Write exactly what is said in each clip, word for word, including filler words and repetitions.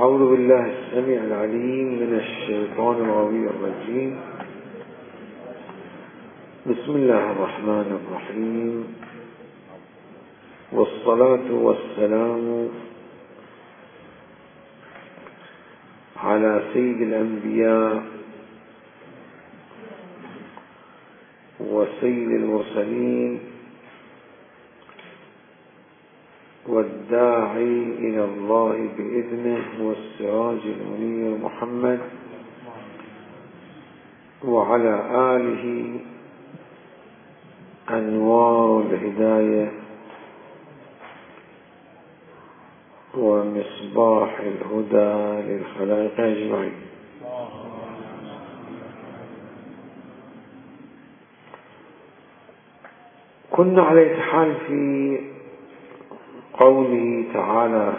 أعوذ بالله السميع العليم من الشيطان الرجيم. بسم الله الرحمن الرحيم، والصلاة والسلام على سيد الأنبياء وسيد المرسلين والداعي إلى الله بإذنه والسراج المنير محمد وعلى آله أنوار الهداية ومصباح الهدى للخلائق أجمعين. كنا على حال في قوله تعالى: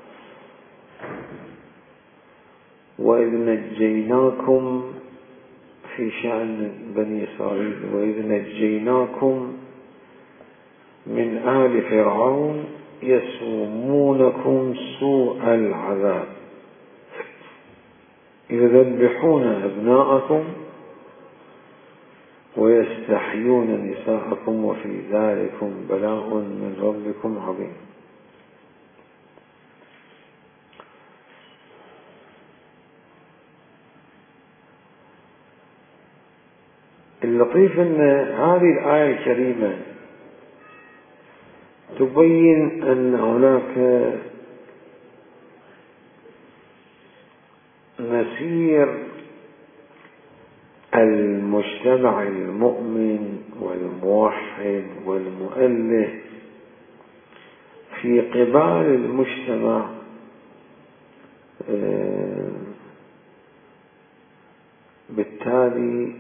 وإذ نجيناكم، في شأن بني إسرائيل، وإذ نجيناكم من آل فرعون يسومونكم سوء العذاب يذبحون أبناءكم ويستحيون نساءكم وفي ذلكم بلاء من ربكم عظيم. اللطيف أن هذه الآية الكريمة تبين أن هناك مسير المجتمع المؤمن والموحد والمؤلف في قبال المجتمع بالتالي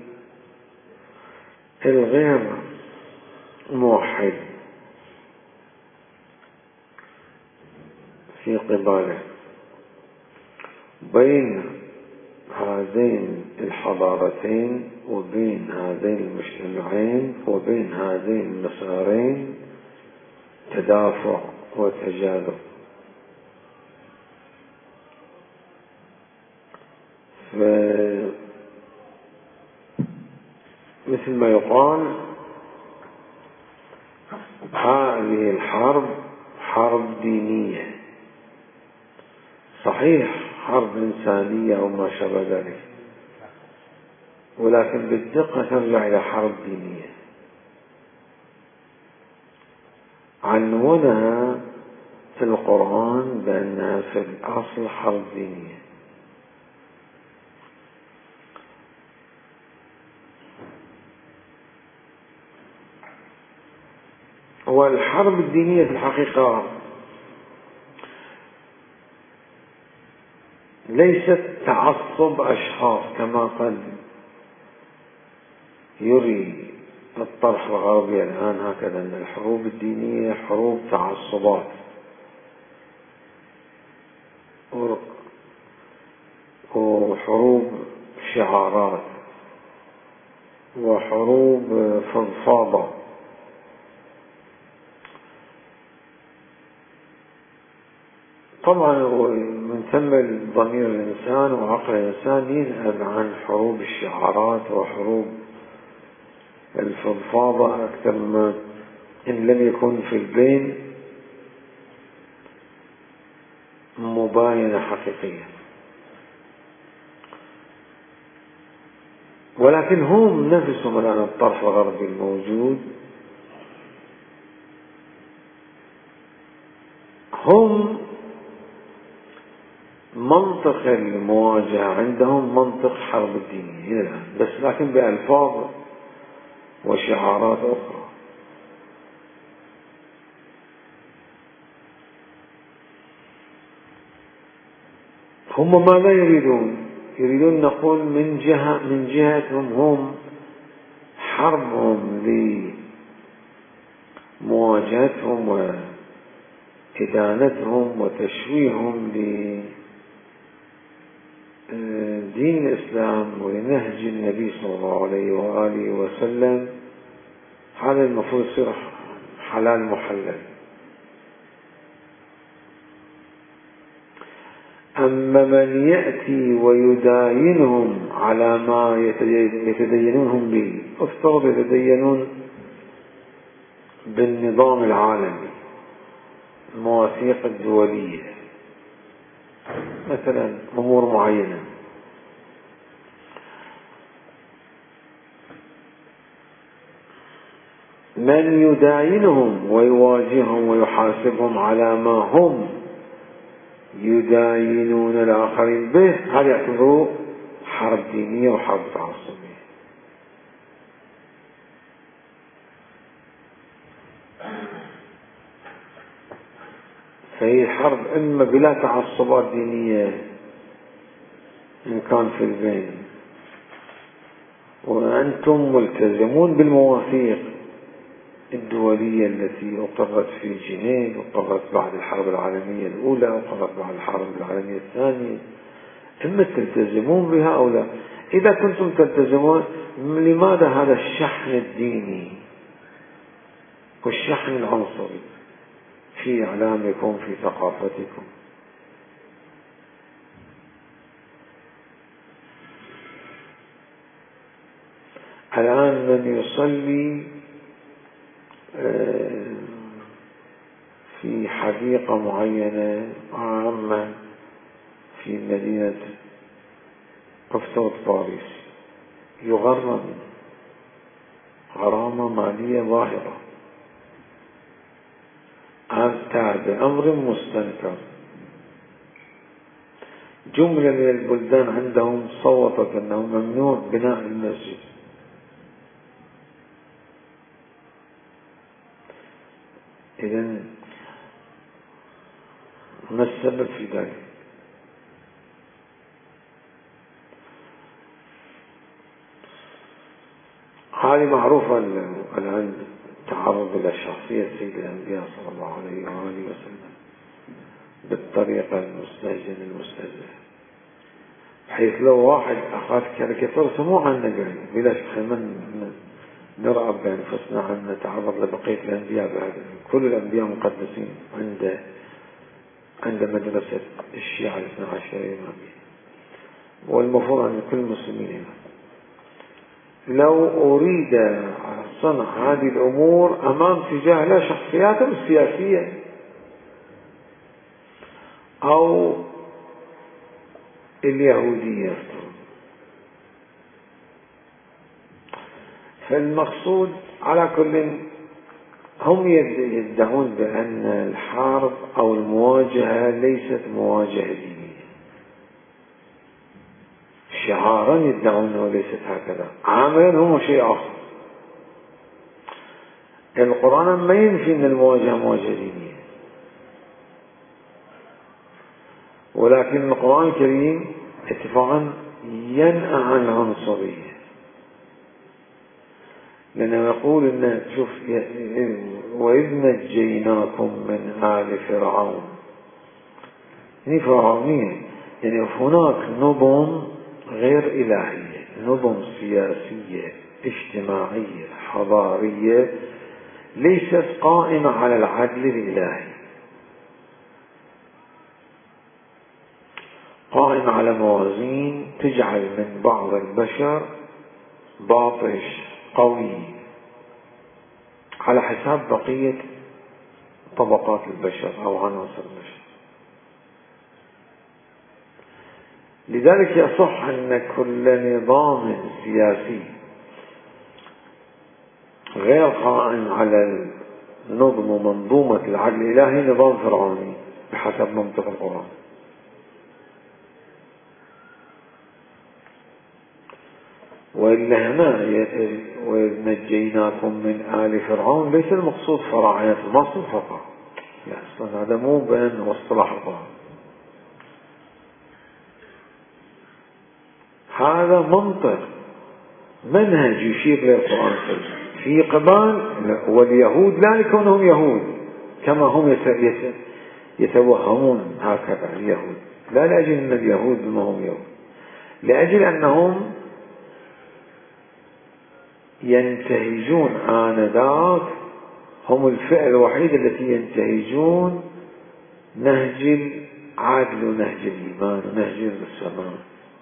الغير موحد في قباله، بين هذين الحضارتين وبين هذين المجتمعين وبين هذين المسارين تدافع وتجاذب. مثل ما يقال هذه الحرب حرب دينية، صحيح حرب إنسانية أو ما شابه ذلك، ولكن بالدقة ترجع إلى حرب دينية. عنونها في القرآن بأنها في الأصل حرب دينية. والحرب الدينية في الحقيقة ليست تعصب أشخاص كما قد يري الطرح الغربي الآن، هكذا أن الحروب الدينية حروب تعصبات وحروب شعارات وحروب فضفاضة. طبعا من ثم ضمير الإنسان وعقل الإنسان يذهب عن حروب الشعارات وحروب الفضفاضة أكثر ما إن لم يكن في البين مباينة حقيقية. ولكن هم نفسهم الآن الطرف الغربي الموجود هم منطق المواجهة عندهم منطق حرب الدينية، بس لكن بألفاظ وشعارات أخرى. هم ماذا يريدون؟ يريدون نقول من جهة من جهتهم هم حربهم لمواجهتهم وإدانتهم وتشويههم لدين الإسلام ولنهج النبي صلى الله عليه وآله وسلم. هذا المفروض يصير حلال محلل. أما من يأتي ويداينهم على ما يتدينونهم به، افترض يتدينون بالنظام العالمي، المواثيق الدولية مثلا، أمور معينة، من يداينهم ويواجههم ويحاسبهم على ما هم يداينون الآخرين به، هذا يعتبروا حرب دينية وحرب تعصبية. فهي حرب إما بلا تعصبات دينية إن كان في البين، وأنتم ملتزمون بالمواثيق الدولية التي أقرت في جنيف، وأقرت بعد الحرب العالمية الأولى، وأقرت بعد الحرب العالمية الثانية، إما تلتزمون بها أو لا. إذا كنتم تلتزمون، لماذا هذا الشحن الديني والشحن العنصري في إعلامكم، في ثقافتكم؟ الآن من يصلي في حديقة معينة عامة في مدينة قفطة باريس يغرم غرامة مالية ظاهرة أتى بأمر مستنكر. جملة من البلدان عندهم صوتت أنه ممنوع بناء المسجد. إذن ما السبب في ذلك؟ هذه معروفة الآن، تعرض إلى شخصية سيد الأنبياء صلى الله عليه وآله وسلم بالطريقة المستهجنة المستهزئة، بحيث لو واحد أخذ كاريكاتير سمو عنا يعني بلا شك من نرأى بأنفسنا أن نتعرض لبقية الأنبياء بهذا. كل الأنبياء مقدسين عند عند مدرسة الشيعة الاثنى عشرية الإمامية، والمفروض أن كل المسلمين. لو أريد صنع هذه الأمور أمام تجاه لا شخصياتهم السياسية أو اليهودية، فالمقصود على كل هم يدعون بأن الحرب أو المواجهة ليست مواجهة دينية، شعارا يدعون أنه ليست هكذا، عملا هم شيء آخر. القرآن ما ينفي أن المواجهة مواجهة دينية، ولكن القرآن الكريم اتفاقا ينأى عن العنصرية، لأنه يقول إن شوف وإذ نجيناكم من آل فرعون، هي فرعونية، يعني هناك نظم غير إلهية، نظم سياسية اجتماعية حضارية ليست قائمة على العدل الإلهي، قائمة على موازين تجعل من بعض البشر باطش قوي على حساب بقية طبقات البشر أو عناصر البشر. لذلك يصح أن كل نظام سياسي غير قائم على النظم ومنظومة العدل الإلهي نظام فرعوني بحسب منطق القرآن. وإلا هنا ونجيناكم من آل فرعون ليس المقصود فراعنة مصر فقط، لا، أصلا هذا مو بين واصطلاح القرآن، هذا منطق منهج يشير إلى القرآن في قبال. واليهود لا لكونهم يهود كما هم يتوهمون هكذا، اليهود لا لأجل أن اليهود ما هم يهود، لأجل أنهم ينتهجون آنذاك، هم الفئة الوحيدة التي ينتهجون نهج عادل نهج الإيمان ونهج السماء.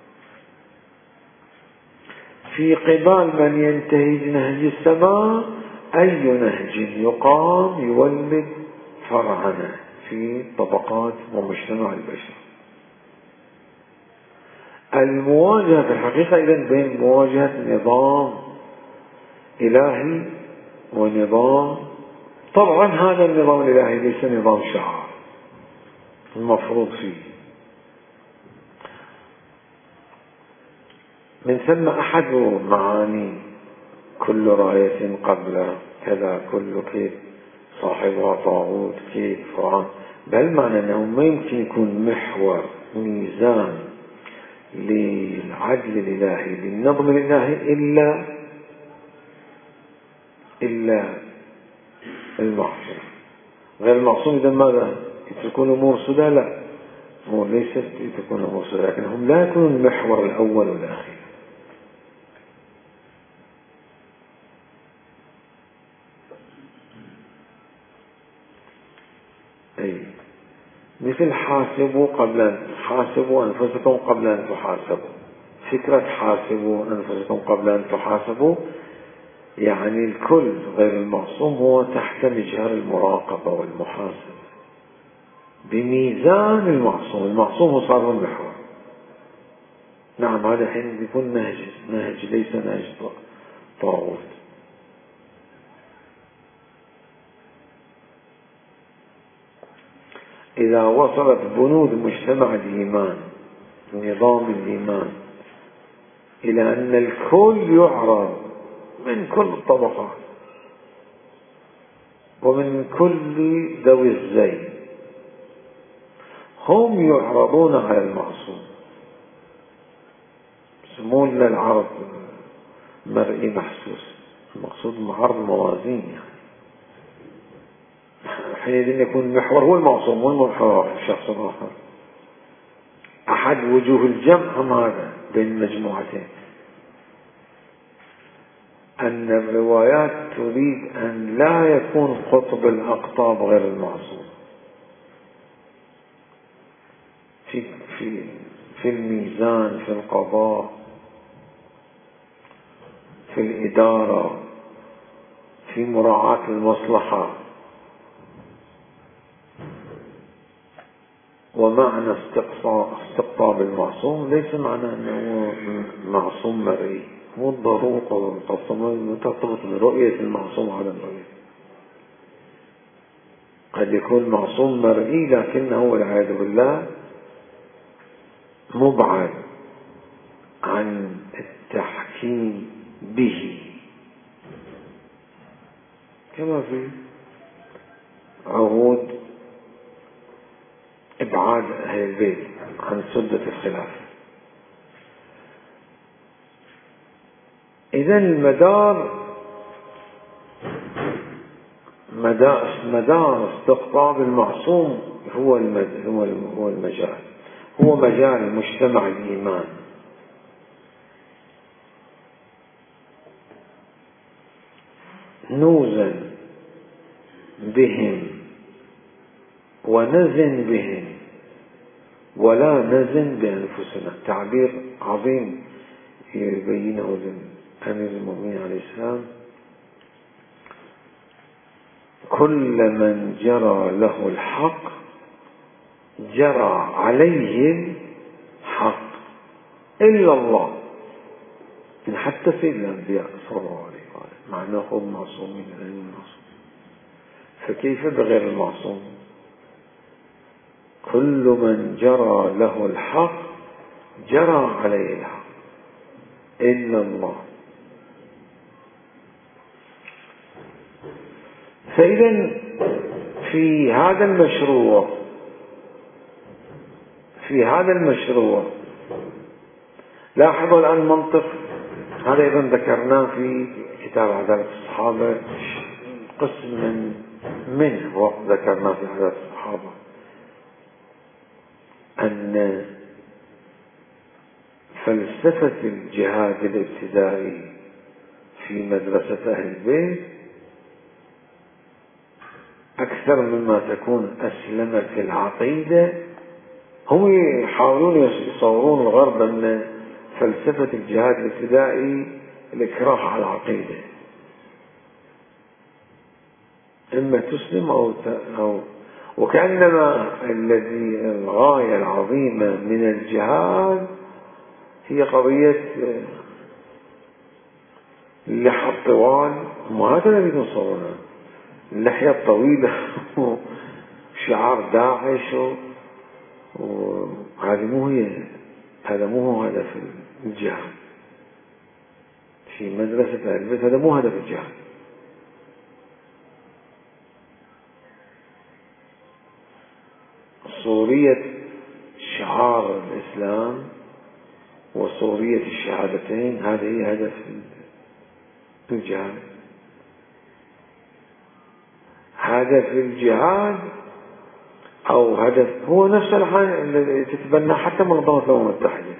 في قبال من ينتهج نهج السماء أي نهج يقام يولد فرعنا في طبقات ومجتمع البشر. المواجهة في الحقيقة إذن بين مواجهة نظام إلهي ونظام، طبعا هذا النظام الإلهي ليس نظام شعار المفروض فيه، من ثم أحد معاني كل راية قبل كذا، كل كيف صاحبها طاغوت كيف فرعون، بل معنى أنه ما يمكن يكون محور ميزان للعدل الإلهي للنظم الإلهي إلا إلا المعصوم. غير المعصوم إذا ماذا؟ يتركون أمور سدى؟ لا، أمور ليست يتركون أمور سدى، لكنهم لا يكونون المحور الأول والأخير. أي مثل حاسبوا قبل أن حاسبوا أنفسكم قبل أن تحاسبوا. فكرة حاسبوا أنفسكم قبل أن تحاسبوا يعني الكل غير المعصوم هو تحت مجهر المراقبة والمحاسبة بميزان المعصوم. المعصوم هو صار المحور. نعم، هذا حين يكون نهج نهج ليس نهج طاغوت. إذا وصلت بنود مجتمع الإيمان نظام الإيمان إلى أن الكل يعرض من كل الطبقات ومن كل ذوي الزي، هم يعرضون على المعصوم، يسمون للعرض مرئي محسوس، المقصود عرض موازين. يعني حينئذ يكون المحور هو المعصوم والمحور في الشخص الآخر. أحد وجوه الجمع هذا بين المجموعتين أن الروايات تريد أن لا يكون قطب الأقطاب غير المعصوم في في في الميزان، في القضاء، في الإدارة، في مراعاة المصلحة. ومعنى استقطاب المعصوم ليس معنى أنه معصوم مرئي، مو الضرورة مرتبط برؤية المعصوم على الرؤية. قد يكون معصوم مرئي لكنه والعياذ بالله مبعد عن التحكيم به، كما في عهود إبعاد أهل البيت عن سدة الخلاف. إذن المدار مدار استقطاب المعصوم هو هو المجال هو مجال مجتمع الإيمان. نوزن بهم ونزن بهم ولا نزن بأنفسنا. تعبير عظيم يبينه أمير المؤمنين عليه السلام: كل من جرى له الحق جرى عليه الحق إلا الله. من حتى سيد الأنبياء صلى الله عليه وسلم مع أنه هم معصومين غير المعصوم، فكيف بغير المعصوم؟ كل من جرى له الحق جرى عليه الحق إلا الله. فإذا في هذا المشروع في هذا المشروع لاحظوا الآن المنطق هذا أيضا ذكرناه في كتاب عدالة الصحابة، قسم من منه وقت ذكرناه في عدالة الصحابة، أن فلسفة الجهاد الابتدائي في مدرسة أهل البيت أكثر مما تكون أسلمت في العقيدة هم يحاولون يصورون الغرب أن فلسفة الجهاد الابتدائي الإكراه على العقيدة، إما تسلم أو, أو وكأنما الذي الغاية العظيمة من الجهاد هي قضية اللحى الطوال. وهذا الذي نصورنا، اللحية الطويلة وشعار داعش، وهذا مو هي، هذا مو هو هدف الجهاد في مدرسة أهل البيت، هذا مو هدف الجهاد. صورية شعار الإسلام وصورية الشهادتين هذه هي هدف الجهاد. هدف الجهاد أو هدف هو نفس الحال الذي تتبنى حتى منظمة الأمم المتحدة،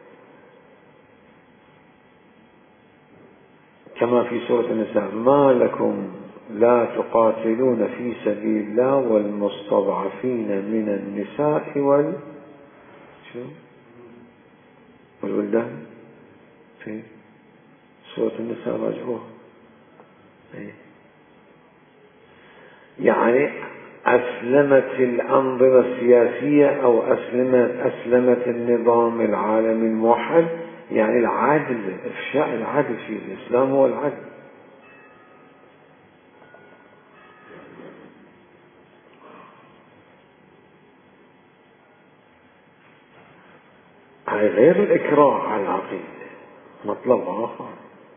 كما في سورة النساء: ما لكم لا تقاتلون في سبيل الله والمستضعفين من النساء وال شو والولدان. في سورة النساء راجعوها. يعني أسلمت الأنظمة السياسية أو أسلمت أسلمت النظام العالمي الموحد، يعني العدل، إفشاء العدل في الإسلام هو العدل. هذا غير الإكراه على العقيدة، مطلب آخر.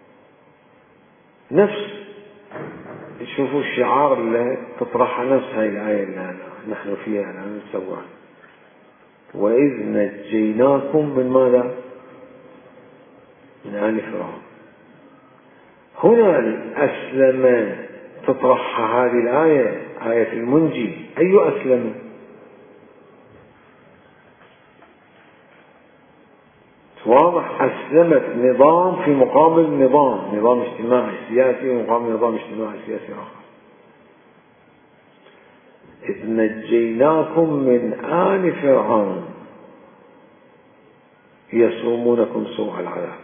نفس شوفوا الشعار اللي تطرحها نفس هاي الآية اللي نحن فيها الآن نسويها: وإذ نجيناكم من ماذا؟ من آل فرعون. هنا أسلم تطرحها هذه الآية، آية المنجي. أي أسلم؟ واضح، أسلمت نظام في مقابل نظام، نظام اجتماعي سياسي ومقابل نظام اجتماعي سياسي آخر. إذ نجيناكم من آل فرعون يسومونكم سوء العذاب.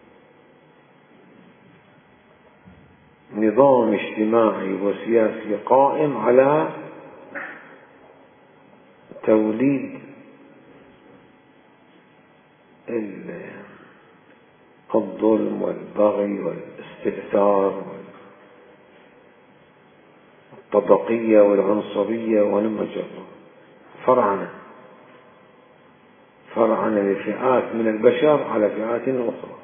نظام اجتماعي وسياسي قائم على توليد الظلم والبغي والاستئثار والطبقية والعنصرية ولما جرى فرعنا فرعنا لفئات من البشر على فئات أخرى.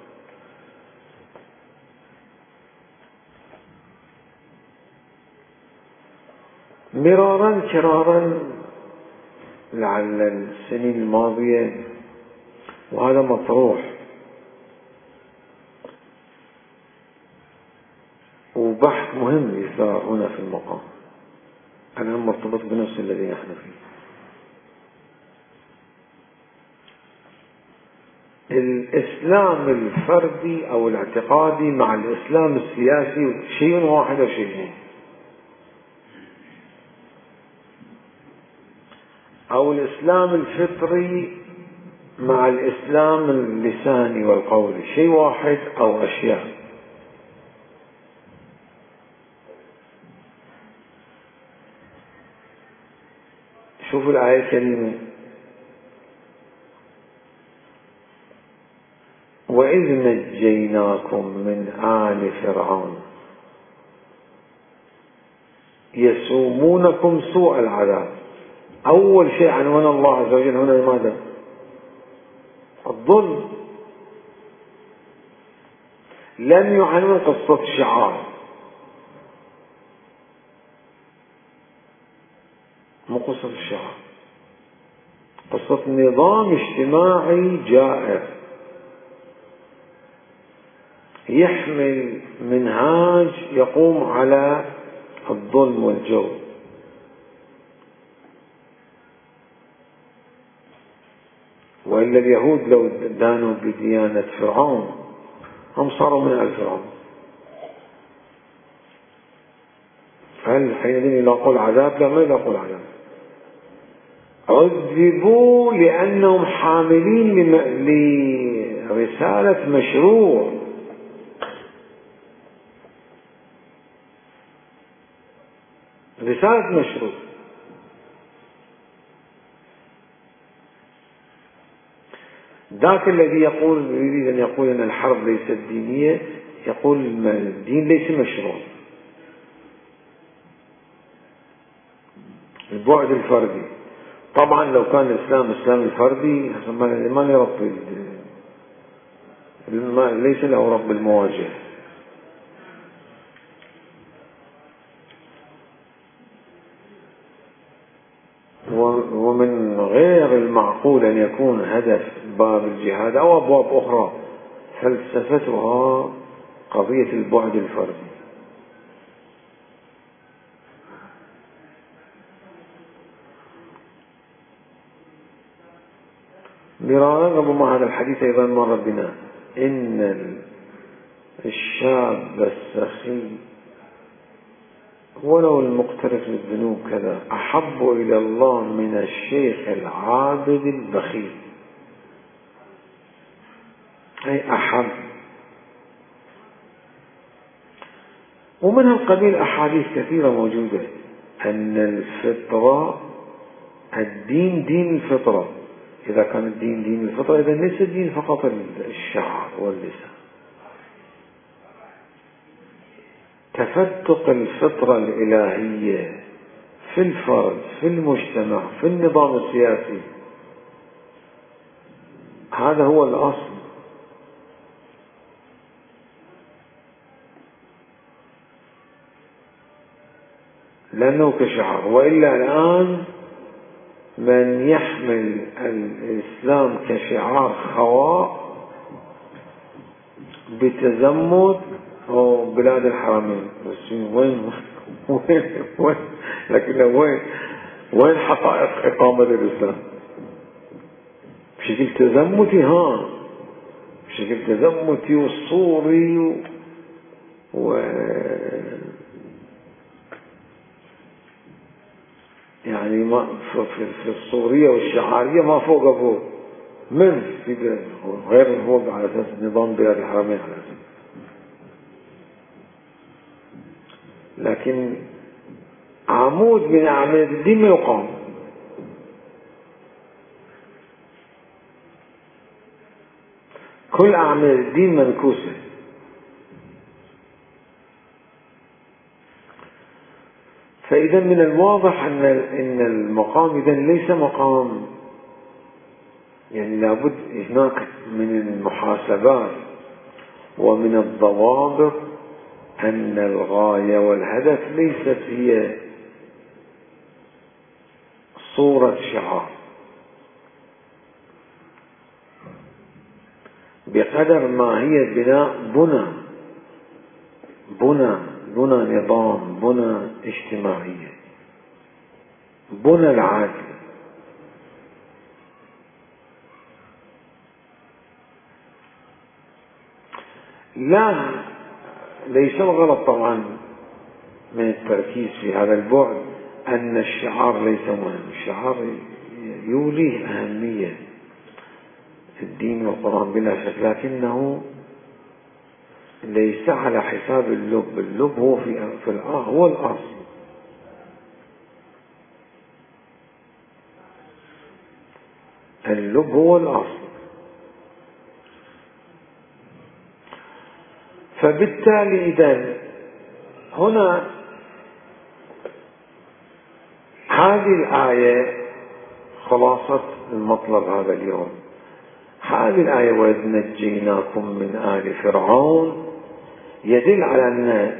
مرارا كرارا لعل السنين الماضية، وهذا مطروح وبحث مهم يثار هنا في المقام، أنا مرتبط بنفس الذي نحن فيه. الإسلام الفردي أو الاعتقادي مع الإسلام السياسي شيء واحد أو شيئين، أو الإسلام الفطري مع الإسلام اللساني والقولي شيء واحد أو أشياء. شوفوا الآية الكريمة: وإذ نجيناكم من آل فرعون يسومونكم سوء العذاب. أول شيء عنوان الله عز وجل هنا ماذا؟ الظلم. لم يعنون قصة شعار، مو قصة الشعار، قصة نظام اجتماعي جائر يحمل منهاج يقوم على الظلم والجور. وإلا اليهود لو دانوا بديانة فرعون هم صاروا من آل فرعون، فهل حينئذ يلاقوا العذاب؟ لا، ما يلاقوا العذاب. عذبوا لأنهم حاملين لرسالة مشروع. رسالة مشروع. ذاك الذي يقول يريد أن يقول أن الحرب ليست دينية يقول الدين ليس مشروع. البعد الفردي طبعا لو كان الإسلام إسلام الفردي ما يرب ليس له رب المواجهة. ومن غير المعقول أن يكون هدف باب الجهاد أو أبواب أخرى فلسفتها قضية البعد الفردي. برغم ما هذا الحديث أيضا مر بنا إن الشاب السخي ولو المقترف للذنوب كذا أحب إلى الله من الشيخ العابد البخيل، أي أحب. ومن هالقبيل أحاديث كثيرة موجودة أن الفطرة الدين دين الفطرة. إذا كان الدين دين الفطرة إذا ليس الدين فقط الشعر واللسان. تفتق الفطرة الإلهية في الفرد في المجتمع في النظام السياسي هذا هو الأصل. لأنه كشعار. وإلا الآن من يحمل الإسلام كشعار خواء بتزمت أو بلاد الحرمين وين وين وين لكن وين وين حقائق إقامة الإسلام بشكل تزمتي ها بشكل تزمتي والصوري و, و... يعني ما في, في الصورية والشعارية ما فوق فوق من في غير فوق على أساس نظام بلاد الحرمين على أساس. لكن عمود من أعمال الدين ما يقام. كل أعمال الدين منكوسة. فإذا من الواضح أن إن المقام إذا ليس مقام، يعني لابد هناك من المحاسبات ومن الضوابط أن الغاية والهدف ليست هي صورة شعار بقدر ما هي بناء بنى بنى بنى نظام بنى اجتماعية بنى العادل. لا ليس الغلط طبعا من التركيز في هذا البعد أن الشعار ليس مهم. الشعار يوليه أهمية في الدين والقرآن بلا شك، لكنه ليس على حساب اللب. اللب هو في في الآه هو الأصل. اللب هو الأصل. فبالتالي إذن هنا هذه الآية خلاصة المطلب هذا اليوم. هذه الآية وإذ نجيناكم من آل فرعون يدل على أن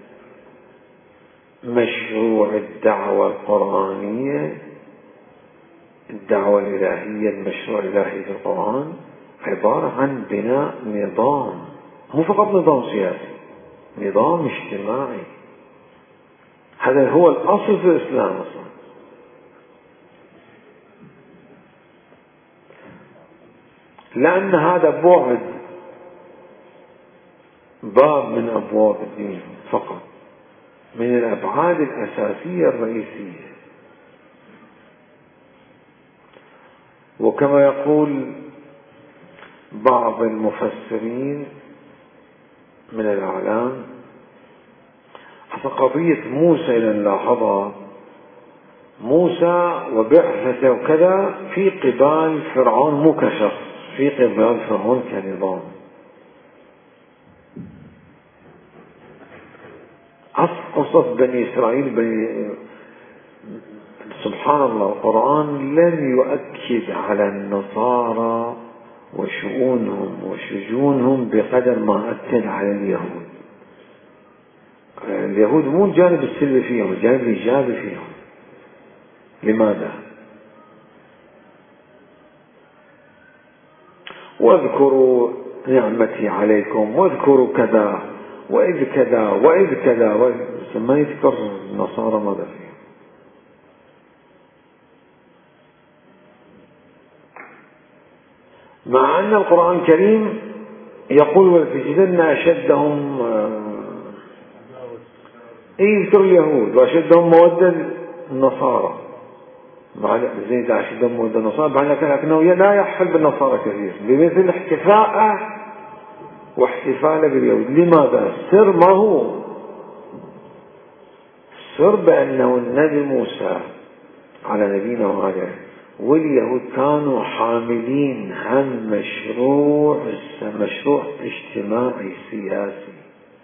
مشروع الدعوة القرآنية الدعوة الإلهية المشروع الإلهي في القرآن عبارة عن بناء نظام، مو فقط نظام سياسي، نظام اجتماعي. هذا هو الأصل في الإسلام أصلا. لأن هذا بعد باب من أبواب الدين فقط، من الأبعاد الأساسية الرئيسية. وكما يقول بعض المفسرين من الأعلام، قضية موسى إلى نلاحظها، موسى وبعثته وكذا في قبال فرعون مو كشخص، في قبال فرعون كنظام. قصص بني إسرائيل بني سبحان الله، القرآن لم يؤكد على النصارى وشؤونهم وشجونهم بقدر ما أكد على اليهود. اليهود مو الجانب السلبي فيهم، الجانب الإيجابي فيهم. لماذا؟ واذكروا نعمتي عليكم واذكروا كذا وإذ كذا وإذ كذا وإذ، ما يذكر النصارى ماذا فيهم. مع أن القرآن الكريم يقول ولتجدن أشدهم يذكر اليهود وأشدهم مودة النصارى، مع زيد أشدهم مودة النصارى، مع لكنه لا يحفل بالنصارى كثير بمثل احتفاءه واحتفاله باليهود. لماذا؟ السر ما هو السر بأنه النبي موسى على نبينا وعلى واليهود كانوا حاملين هم مشروع مشروع اجتماعي سياسي.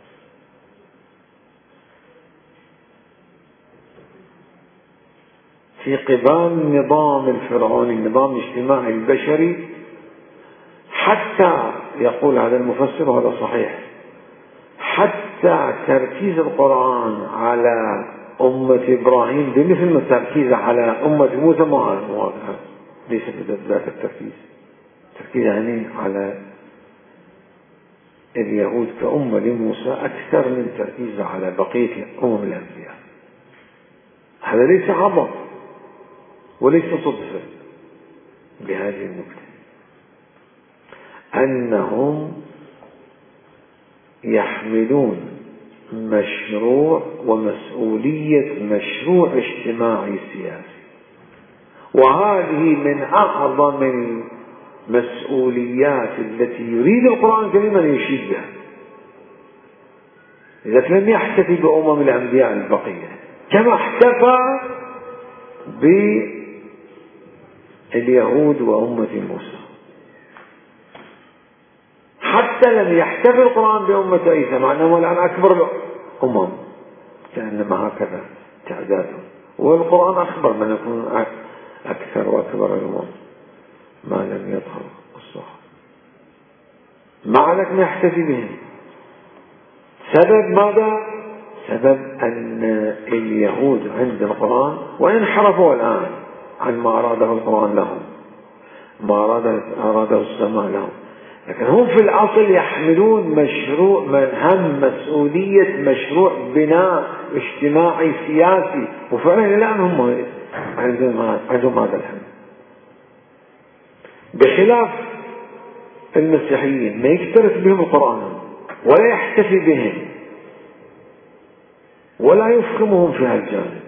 في قبال النظام الفرعوني، النظام الاجتماعي البشري، حتى يقول هذا المفسر وهذا صحيح، حتى تركيز القرآن على أمة إبراهيم بمثل ما التركيز على أمة موسى ما ليس بذات التركيز. التركيز يعني على اليهود كأمة لموسى أكثر من تركيز على بقية أمم الأنبياء. هذا ليس عبط وليس صدفة بهذه النكتة، أنهم يحملون مشروع ومسؤولية مشروع اجتماعي سياسي، وهذه من أعظم المسؤوليات التي يريد القرآن الكريم أن يشيد بها. إذا لم يحتفي بأمم الأنبياء البقية كما احتفى باليهود وأمة موسى، حتى لم يحتفي القرآن بأمة عيسى مع أنهم الآن أكبر الأمم، كأنما هكذا تعدادهم، والقرآن أخبر من يكون أكثر وأكبر الأمم ما لم يظهر الصحة، مع ذلك ما يحتفي بهم. سبب ماذا؟ سبب أن اليهود عند القرآن وإن حرفوا الآن عن ما أراده القرآن لهم، ما أراده السماء لهم، لكن هم في الأصل يحملون مشروع من هم مسؤولية مشروع بناء اجتماعي سياسي، وفعلا الآن هم عندهم هذا الهم، بخلاف المسيحيين ما يكترث بهم القرآن ولا يحتفي بهم ولا يفخمهم في هذا الجانب.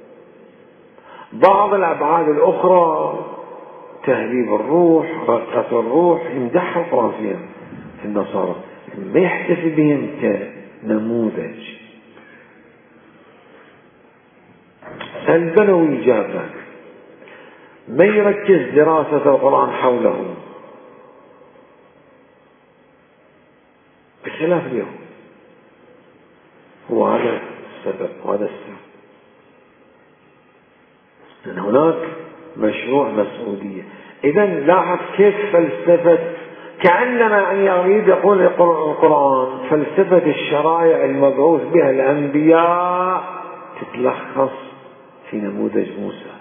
بعض الأبعاد الأخرى تهذيب الروح، رقة الروح، يمدحها القرآن فيها في النصارى، ما يحتفي بهم كنموذج. سلبا وإيجابا، ما يركز دراسة القرآن حولهم بخلاف اليوم. هو هذا السبب وهذا السبب، لأن هناك مشروع مسؤولية. إذا لاحظ كيف فلسفة، كأنما أن يريد يقول القرآن فلسفة الشرائع المبعوث بها الأنبياء تتلخص في نموذج موسى.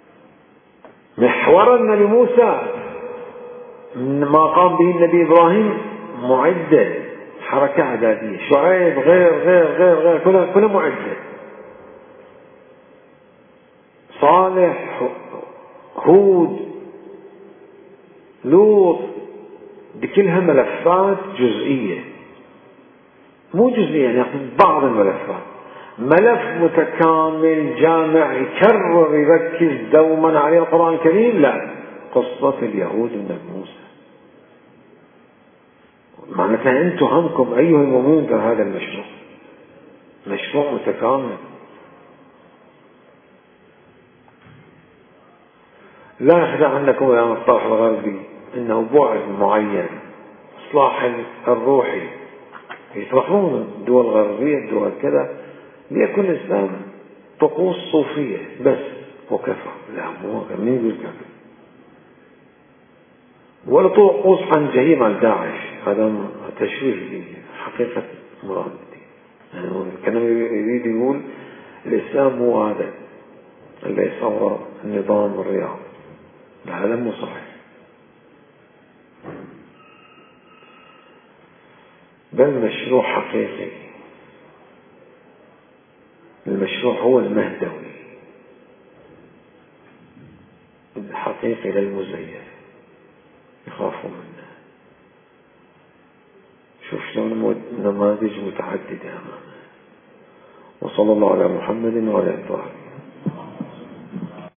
محورنا لموسى ما قام به النبي إبراهيم معدة، حركة عدادية، شعيب غير غير غير غير كلها كلها معدة، صالح، هود، لوط، بكلها ملفات جزئية، مو جزئية يعني بعض الملفات، ملف متكامل جامع يكرر يركز دوما عليه القرآن الكريم لا، قصة اليهود من موسى. معناتها أنتم همكم أيها المؤمنون هذا المشروع، مشروع متكامل. لا يخدعنكم يا الطرف الغربي إنه بعد معين، إصلاح الروحي، يطرحون الدول الغربية الدول كذا ليكون الإسلام طقوس صوفية بس وكفى. لا، مو مين يقول كذا؟ ولا طقوس عن جهيم عن داعش، هذا تشويه لي حقيقة مراد الدين. يعني كان يريد يقول الإسلام هو هذا اللي يصور النظام الرياضي. لا، هذا مو صحيح، بل مشروع حقيقي. المشروع هو المهدوي الحقيقي للمزيف، يخافوا منه. شوف شلون نماذج متعددة أمامه. وصلى الله على محمد وعلى آله